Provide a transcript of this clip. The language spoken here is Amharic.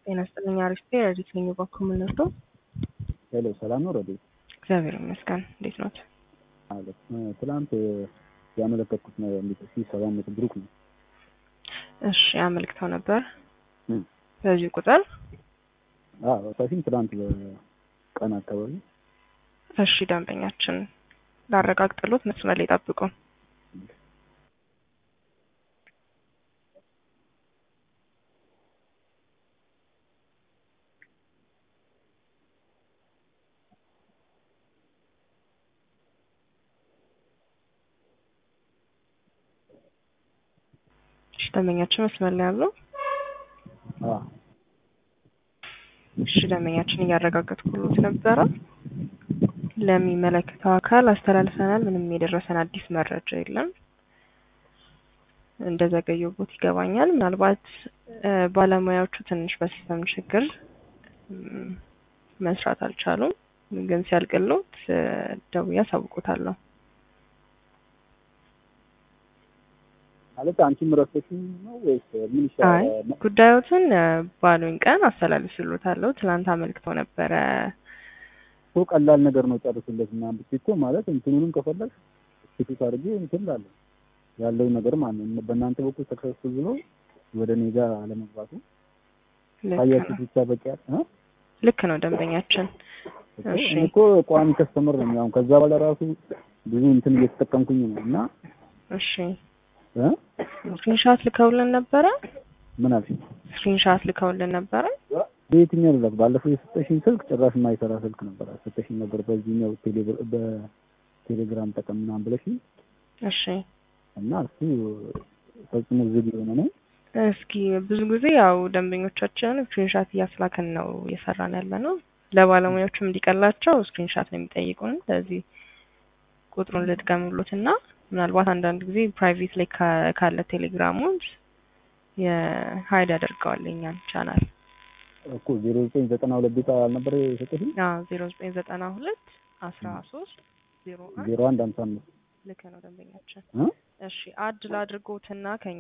ጤና ይስጥልኝ። አሪፍ ረዲት ነኝ። በኩል ነው። ሄሎ ሰላም ነው ረዲ? እግዚአብሔር ይመስገን። እንዴት ነው? ማለት ትላንት ያመለከትኩት ነው እንዴት 700 ብሩክ ነው። እሺ ያመልክተው ነበር በዚህ ቁጥር። ታሲም ትላንት በቀን አካባቢ። እሺ ደንበኛችን ላረጋግጥሎት መስመር ላይ ጠብቁ። ደንበኛችን መስመር ላይ አለው። እሺ ደንበኛችን እያረጋገጥኩሎት ነበረ። ለሚመለከተው አካል አስተላልፈናል። ምንም የደረሰን አዲስ መረጃ የለም። እንደዘገየቦት ይገባኛል። ምናልባት ባለሙያዎቹ ትንሽ በሲስተም ችግር መስራት አልቻሉም። ግን ሲያልቅሎት ደውዬ አሳውቆታለሁ። ማለት አንቺም ረስተሽ ነው ወይስ ምን ይሻላል? ጉዳዮትን ባሉኝ ቀን አስተላልፍሎታለሁ። ትላንት አመልክቶ ነበረ። ቀላል ነገር ነው። ጨርሱለት እና ብትይቶ ማለት እንትኑንም ከፈለግሽ ስቲቱ አድርጌ እንትን ላለ ያለው ነገር ማለት ነው። በእናንተ በኩል ተከሰሱ ነው ወደ እኔ ጋር አለመግባቱ ታያችሁ ብቻ በቃ ልክ ነው ደንበኛችን። እሺ እኮ ቋሚ ከስተመር ነው። ያው ከዛ በኋላ ራሱ ብዙ እንትን እየተጠቀምኩኝ ነው እና እሺ ስክሪንሾት ልከውልን ነበረ። ምን አልሽኝ? ስክሪንሾት ልከውልን ነበረ። የትኛው ልክ? ባለፈው የሰጠሽኝ ስልክ ጭራሽ የማይሰራ ስልክ ነበር። ሰጠሽኝ ነበር በዚህኛው በቴሌግራም ተጠቅምና ብለሽኝ። እሺ እና እሱ ፈጽሞ ዝግ የሆነ ነው። እስኪ ብዙ ጊዜ ያው ደንበኞቻችን ስክሪንሾት እያስላከን ነው እየሰራን ያለ ነው። ለባለሙያዎችም እንዲቀላቸው ስክሪንሾት ነው የሚጠይቁን። ስለዚህ ቁጥሩን ልድገምሎትና ምናልባት አንዳንድ ጊዜ ፕራይቬት ላይ ካለ ቴሌግራሞች የሃይድ ያደርገዋል የኛን ቻናል እኮ 0992 ቢታ አልነበረ የሰጠሽኝ? 0992 13 01 0155 ልክ ነው ደንበኛችን። እሺ አድ ላድርጎትና